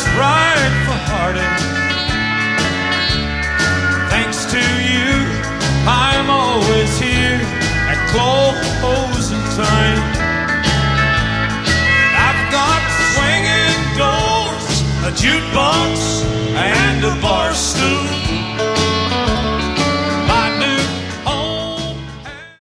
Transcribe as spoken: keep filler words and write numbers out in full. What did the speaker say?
right for heartache. Thanks to you, I'm always here at closing time. I've got swinging doors, a jukebox, and a bar stool.